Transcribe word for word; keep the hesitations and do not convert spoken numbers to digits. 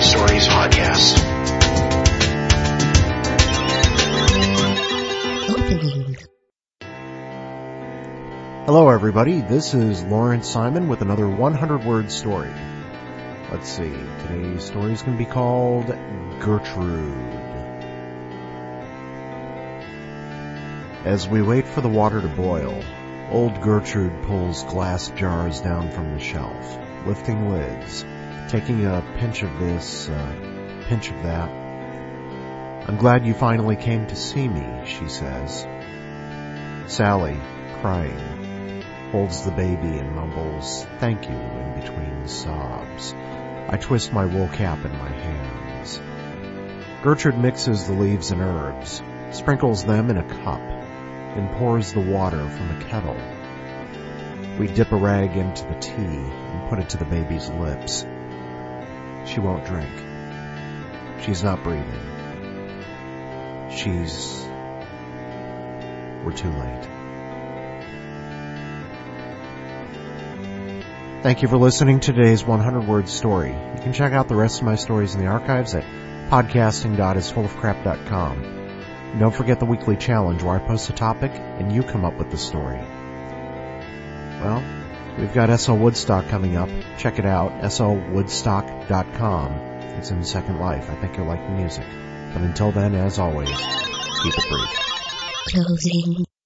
Stories podcast. Opening. Hello everybody, this is Lawrence Simon with another one hundred word story. Let's see, today's story is going to be called Gertrude. As we wait for the water to boil, old Gertrude pulls glass jars down from the shelf, lifting lids, taking a pinch of this, uh, pinch of that. I'm glad you finally came to see me, she says. Sally, crying, holds the baby and mumbles, thank you, in between sobs. I twist my wool cap in my hands. Gertrude mixes the leaves and herbs, sprinkles them in a cup, then pours the water from a kettle. We dip a rag into the tea and put it to the baby's lips. She won't drink. She's not breathing. She's... We're too late. Thank you for listening to today's one hundred word story. You can check out the rest of my stories in the archives at podcasting dot is full of crap dot com. And don't forget the weekly challenge where I post a topic and you come up with the story. Well, we've got S L Woodstock coming up. Check it out, S L woodstock dot com. It's in Second Life. I think you'll like the music. But until then, as always, keep it brief. Closing